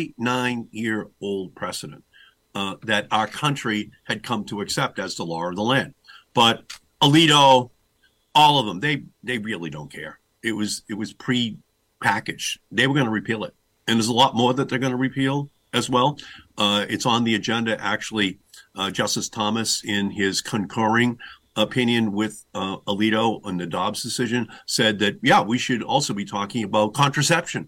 49-year-old precedent that our country had come to accept as the law of the land. But Alito, all of them, they really don't care. It was pre-packaged. They were going to repeal it. And there's a lot more that they're going to repeal as well. It's on the agenda, actually. Justice Thomas, in his concurring opinion with Alito on the Dobbs decision, said that, we should also be talking about contraception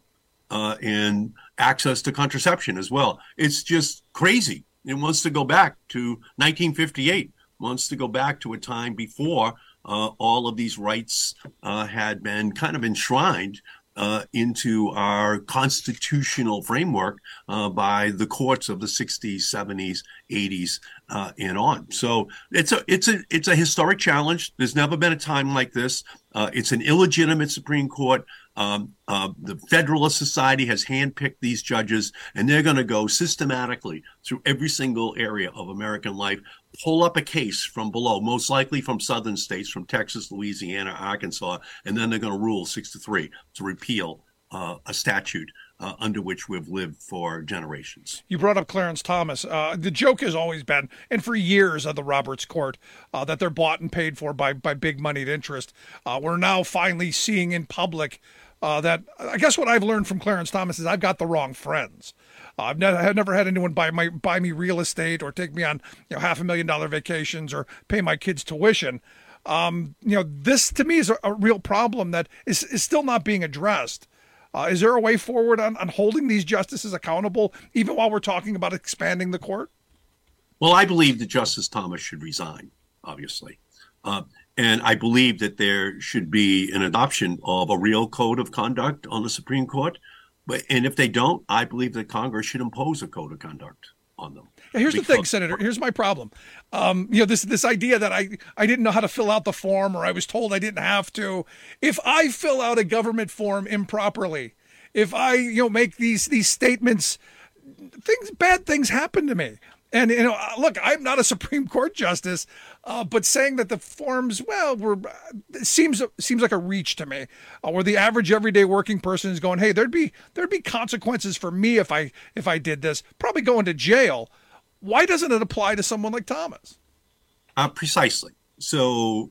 and access to contraception as well. It's just crazy. It wants to go back to 1958, wants to go back to a time before all of these rights had been kind of enshrined into our constitutional framework by the courts of the 60s, 70s, 80s, and on. So it's a historic challenge. There's never been a time like this. It's an illegitimate Supreme Court. The Federalist Society has handpicked these judges, and they're going to go systematically through every single area of American life, pull up a case from below, most likely from southern states, from Texas, Louisiana, Arkansas, and then they're going to rule 6-3 to repeal a statute under which we've lived for generations. You brought up Clarence Thomas. The joke has always been, and for years of the Roberts Court, that they're bought and paid for by big moneyed interest. We're now finally seeing in public that, I guess what I've learned from Clarence Thomas is I've got the wrong friends. I've never had anyone buy me real estate or take me on $500,000 vacations or pay my kids' tuition. This to me is a real problem that is still not being addressed. Is there a way forward on holding these justices accountable, even while we're talking about expanding the court? Well, I believe that Justice Thomas should resign, obviously. And I believe that there should be an adoption of a real code of conduct on the Supreme Court. And if they don't, I believe that Congress should impose a code of conduct on them. Here's the thing, Senator. Here's my problem. This idea that I didn't know how to fill out the form, or I was told I didn't have to. If I fill out a government form improperly, if I make these statements, bad things happen to me. And look, I'm not a Supreme Court justice, but saying that the forms, it seems like a reach to me. Where the average everyday working person is going, hey, there'd be consequences for me if I did this, probably going to jail. Why doesn't it apply to someone like Thomas? Precisely. So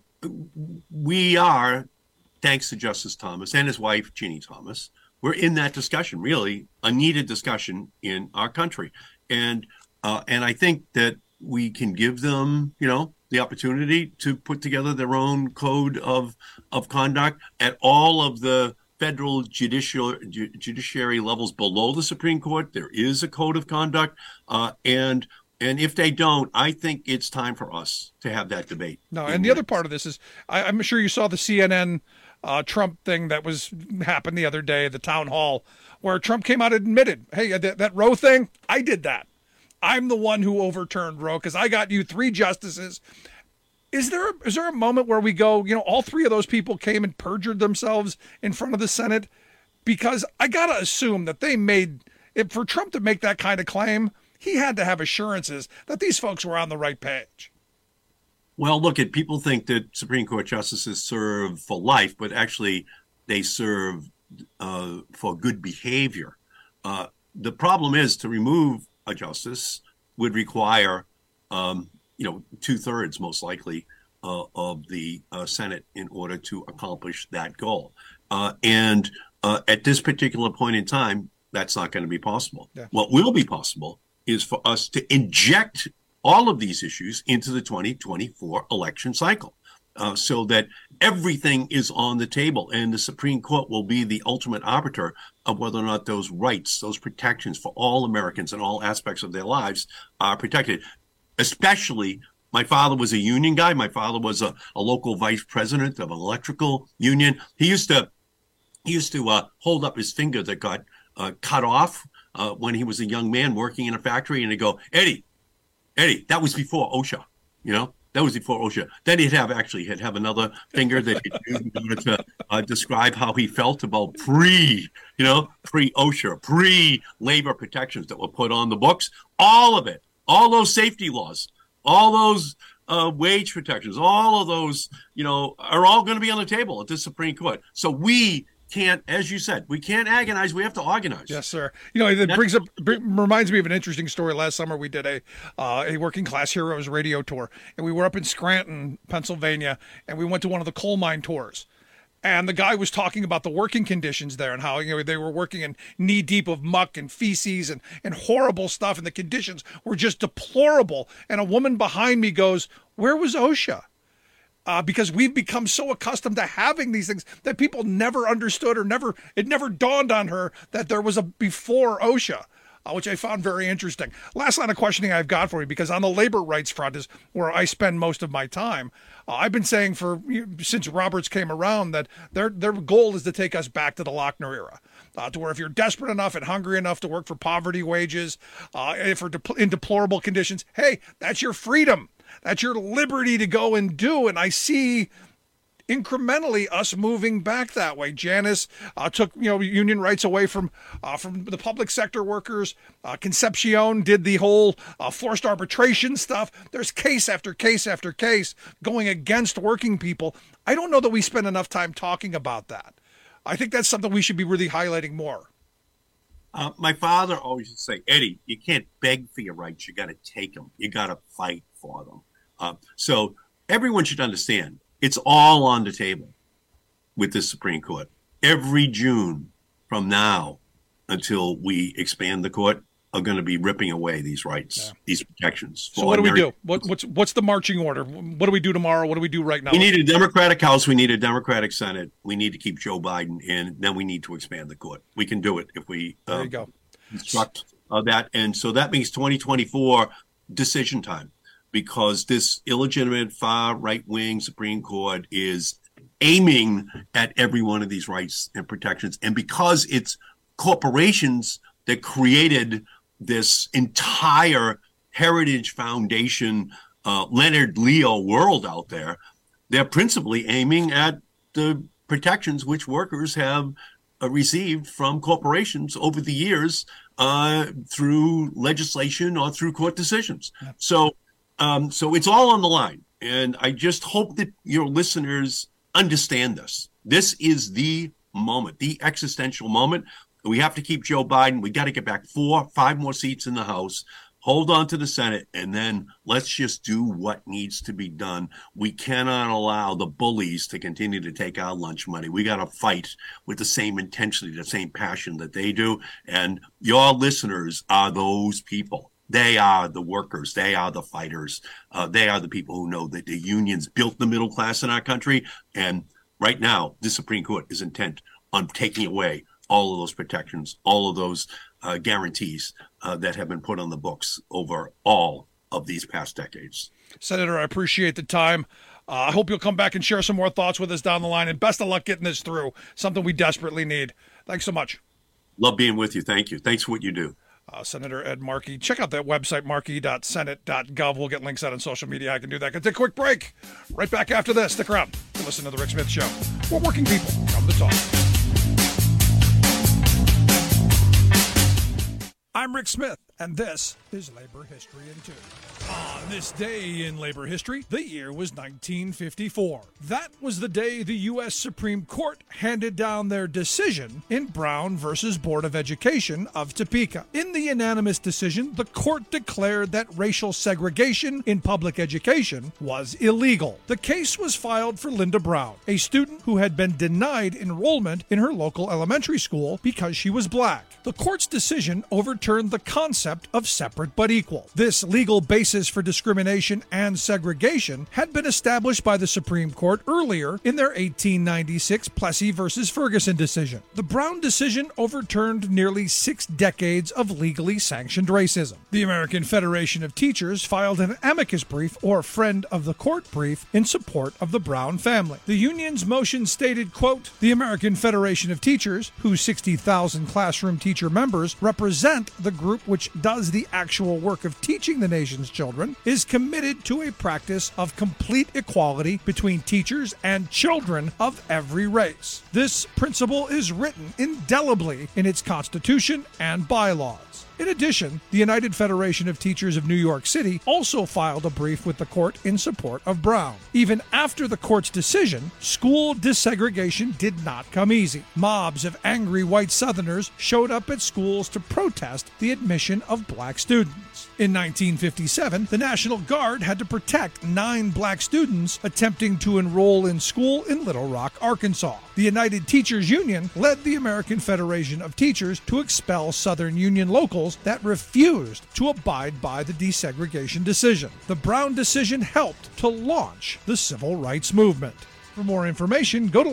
we are, thanks to Justice Thomas and his wife Ginny Thomas, we're in that discussion, really a needed discussion in our country, and I think that we can give them, the opportunity to put together their own code of conduct at all of the federal judiciary levels below the Supreme Court. There is a code of conduct, and if they don't, I think it's time for us to have that debate. No, and the other part of this is, I'm sure you saw the CNN Trump thing that happened the other day at the town hall, where Trump came out and admitted, hey, that Roe thing, I did that. I'm the one who overturned Roe because I got you 3 justices. Is there a moment where we go, all 3 of those people came and perjured themselves in front of the Senate? Because I got to assume that for Trump to make that kind of claim, he had to have assurances that these folks were on the right page. Well, look, people think that Supreme Court justices serve for life, but actually they serve for good behavior. The problem is to remove a justice would require, 2/3 most likely of the Senate in order to accomplish that goal. And at this particular point in time, that's not going to be possible. Yeah. What will be possible is for us to inject all of these issues into the 2024 election cycle. So that everything is on the table, and the Supreme Court will be the ultimate arbiter of whether or not those rights, those protections for all Americans in all aspects of their lives are protected. Especially, my father was a union guy. My father was a local vice president of an electrical union. He used to hold up his finger that got cut off when he was a young man working in a factory, and he'd go, Eddie, that was before OSHA, That was before OSHA. Then he'd have another finger that he'd use in order to describe how he felt about pre-OSHA, pre-labor protections that were put on the books. All of it, all those safety laws, all those wage protections, all of those, are all going to be on the table at the Supreme Court. So we can't, as you said, we can't agonize. We have to organize. Yes, sir. It reminds me of an interesting story. Last summer, we did a Working Class Heroes radio tour, and we were up in Scranton, Pennsylvania, and we went to one of the coal mine tours. And the guy was talking about the working conditions there and how they were working in knee deep of muck and feces and horrible stuff, and the conditions were just deplorable. And a woman behind me goes, "Where was OSHA?" Because we've become so accustomed to having these things that people never understood, or it never dawned on her that there was a before OSHA. which I found very interesting. Last line of questioning I've got for you, because on the labor rights front is where I spend most of my time. I've been saying since Roberts came around that their goal is to take us back to the Lochner era, to where if you're desperate enough and hungry enough to work for poverty wages, in deplorable conditions, hey, that's your freedom. That's your liberty to go and do. And I see incrementally us moving back that way. Janice took union rights away from the public sector workers. Concepcion did the whole forced arbitration stuff. There's case after case after case going against working people. I don't know that we spend enough time talking about that. I think that's something we should be really highlighting more. My father always used to say, Eddie, you can't beg for your rights. You got to take them. You got to fight for them. So everyone should understand it's all on the table with the Supreme Court. Every June from now until we expand the court are going to be ripping away these rights, these protections. So what do we do? What's the marching order? What do we do tomorrow? What do we do right now? We need a Democratic House. We need a Democratic Senate. We need to keep Joe Biden in. Then we need to expand the court. We can do it if we there you go. Instruct that. And so that means 2024 decision time, because this illegitimate far right-wing Supreme Court is aiming at every one of these rights and protections. And because it's corporations that created this entire Heritage Foundation, Leonard Leo world out there, they're principally aiming at the protections which workers have received from corporations over the years through legislation or through court decisions. So it's all on the line. And I just hope that your listeners understand this. This is the moment, the existential moment. We have to keep Joe Biden. We got to get back 4-5 more seats in the House, hold on to the Senate, and then let's just do what needs to be done. We cannot allow the bullies to continue to take our lunch money. We got to fight with the same intensity, the same passion that they do. And your listeners are those people. They are the workers. They are the fighters. They are the people who know that the unions built the middle class in our country. And right now, the Supreme Court is intent on taking away all of those protections, all of those guarantees that have been put on the books over all of these past decades. Senator, I appreciate the time. I hope you'll come back and share some more thoughts with us down the line. And best of luck getting this through, something we desperately need. Thanks so much. Love being with you. Thank you. Thanks for what you do. Senator Ed Markey. Check out that website, markey.senate.gov. We'll get links out on social media. I can do that. Gonna take a quick break. Right back after this. Stick around to listen to The Rick Smith Show. We're working people from the top. I'm Rick Smith, and this is Labor History in 2. On this day in labor history, the year was 1954. That was the day the U.S. Supreme Court handed down their decision in Brown versus Board of Education of Topeka. In the unanimous decision, the court declared that racial segregation in public education was illegal. The case was filed for Linda Brown, a student who had been denied enrollment in her local elementary school because she was black. The court's decision overturned the concept of separate but equal. This legal basis for discrimination and segregation had been established by the Supreme Court earlier in their 1896 Plessy versus Ferguson decision. The Brown decision overturned nearly 6 decades of legally sanctioned racism. The American Federation of Teachers filed an amicus brief or friend of the court brief in support of the Brown family. The union's motion stated, quote, "The American Federation of Teachers, whose 60,000 classroom teacher members represent the group which does the actual work of teaching the nation's children, is committed to a practice of complete equality between teachers and children of every race. This principle is written indelibly in its Constitution and bylaws." In addition, the United Federation of Teachers of New York City also filed a brief with the court in support of Brown. Even after the court's decision, school desegregation did not come easy. Mobs of angry white Southerners showed up at schools to protest the admission of black students. In 1957, the National Guard had to protect 9 black students attempting to enroll in school in Little Rock, Arkansas. The United Teachers Union led the American Federation of Teachers to expel Southern Union locals that refused to abide by the desegregation decision. The Brown decision helped to launch the civil rights movement. For more information, go to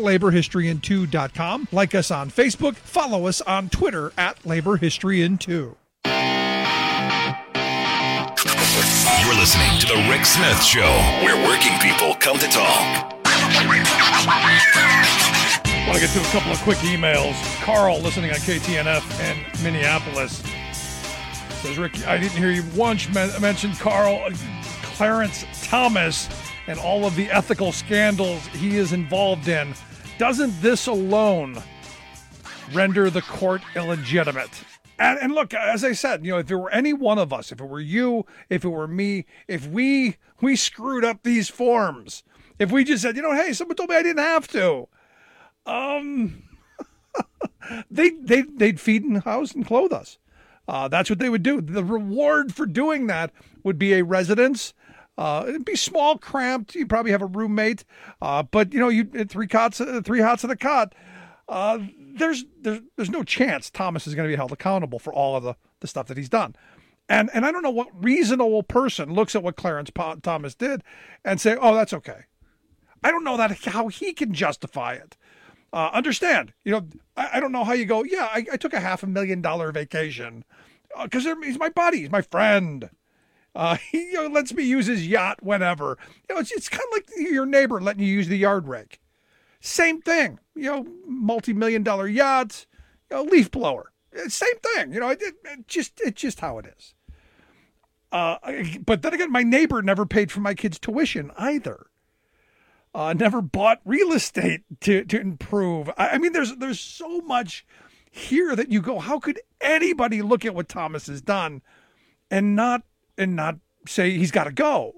laborhistoryin2.com, like us on Facebook, follow us on Twitter at laborhistoryin2. You're listening to The Rick Smith Show, where working people come to talk. I want to get to a couple of quick emails. Carl, listening on KTNF in Minneapolis, says, Rick, I didn't hear you once mention Clarence Thomas and all of the ethical scandals he is involved in. Doesn't this alone render the court illegitimate? And look, as I said, if it were any one of us, if it were you, if it were me, if we screwed up these forms, if we just said, hey, someone told me I didn't have to, they'd feed and house and clothe us. That's what they would do. The reward for doing that would be a residence. It'd be small, cramped. You'd probably have a roommate, but you three hots in a cot. There's no chance Thomas is going to be held accountable for all of the stuff that he's done. And I don't know what reasonable person looks at what Clarence Thomas did and say, oh, that's okay. I don't know how he can justify it. Understand, I don't know how you go, yeah, I took a $500,000 vacation because he's my buddy, he's my friend. He lets me use his yacht whenever. It's kind of like your neighbor letting you use the yard rake. Same thing, multi-million-dollar yachts, leaf blower. Same thing, it's just how it is. But then again, my neighbor never paid for my kids' tuition either. Never bought real estate to improve. I mean, there's so much here that you go, how could anybody look at what Thomas has done and not say he's got to go?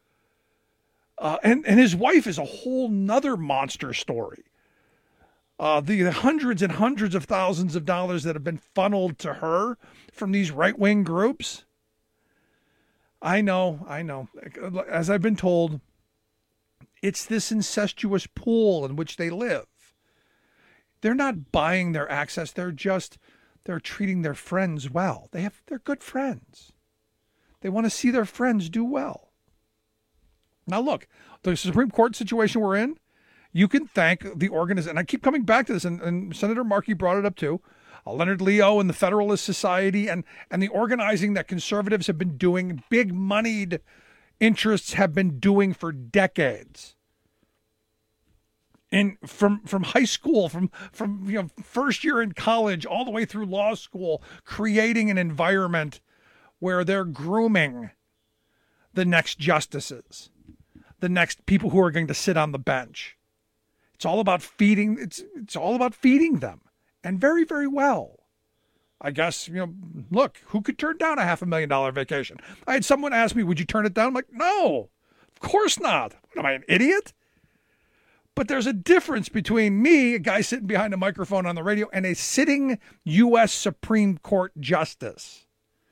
And his wife is a whole nother monster story. The hundreds and hundreds of thousands of dollars that have been funneled to her from these right-wing groups. I know. As I've been told, it's this incestuous pool in which they live. They're not buying their access. They're treating their friends well. They're good friends. They want to see their friends do well. Now look, the Supreme Court situation we're in, you can thank the organization, and I keep coming back to this, and Senator Markey brought it up too, Leonard Leo and the Federalist Society and the organizing that conservatives have been doing, big moneyed interests have been doing for decades. And from high school, from first year in college all the way through law school, creating an environment where they're grooming the next justices, the next people who are going to sit on the bench. It's all about feeding. It's all about feeding them, and very, very well. I guess, look, who could turn down a $500,000 vacation? I had someone ask me, would you turn it down? I'm like, no, of course not. What, am I an idiot? But there's a difference between me, a guy sitting behind a microphone on the radio, and a sitting U.S. Supreme Court justice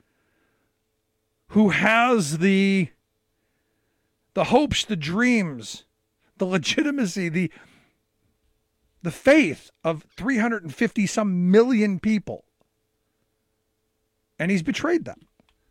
who has the hopes, the dreams, the legitimacy, the faith of 350 some million people. And he's betrayed them.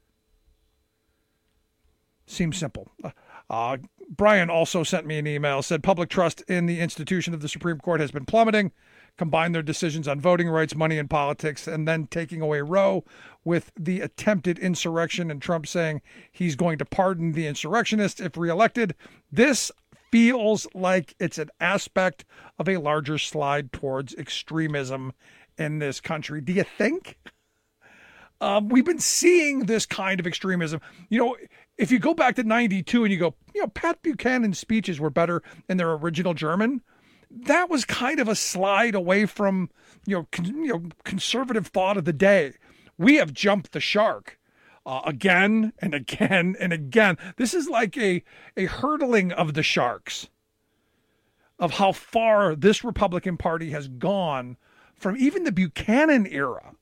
Seems simple. Brian also sent me an email, said public trust in the institution of the Supreme Court has been plummeting. Combine their decisions on voting rights, money, and politics, and then taking away Roe with the attempted insurrection and Trump saying he's going to pardon the insurrectionists if reelected. This feels like it's an aspect of a larger slide towards extremism in this country. Do you think? We've been seeing this kind of extremism. If you go back to 92 and you go, Pat Buchanan's speeches were better in their original German, that was kind of a slide away from, conservative thought of the day. We have jumped the shark again and again and again. This is like a hurdling of the sharks of how far this Republican Party has gone from even the Buchanan era.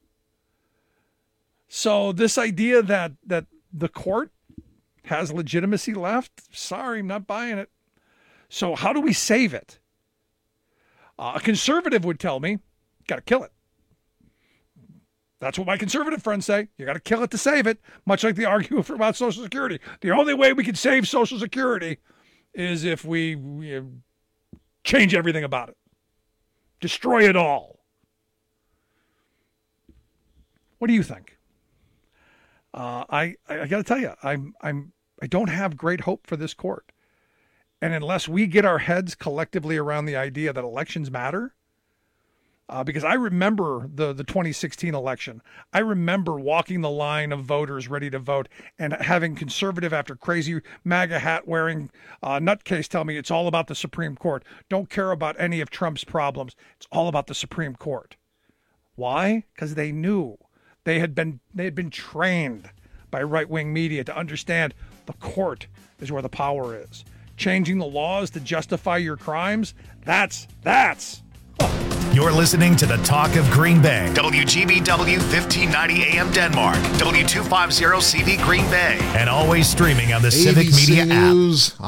So this idea that the court has legitimacy left, sorry, I'm not buying it. So how do we save it? A conservative would tell me, got to kill it. That's what my conservative friends say. You got to kill it to save it, much like they argue about Social Security. The only way we can save Social Security is if we change everything about it. Destroy it all. What do you think? I got to tell you, I'm I don't have great hope for this court. And unless we get our heads collectively around the idea that elections matter, because I remember the 2016 election. I remember walking the line of voters ready to vote and having conservative after crazy MAGA hat wearing nutcase tell me it's all about the Supreme Court. Don't care about any of Trump's problems. It's all about the Supreme Court. Why? Because they knew. They had been trained by right-wing media to understand the court is where the power is. Changing the laws to justify your crimes, that's. You're listening to the Talk of Green Bay. WGBW 1590 AM Denmark. W250 CV Green Bay. And always streaming on the ABC Civic Media News. app.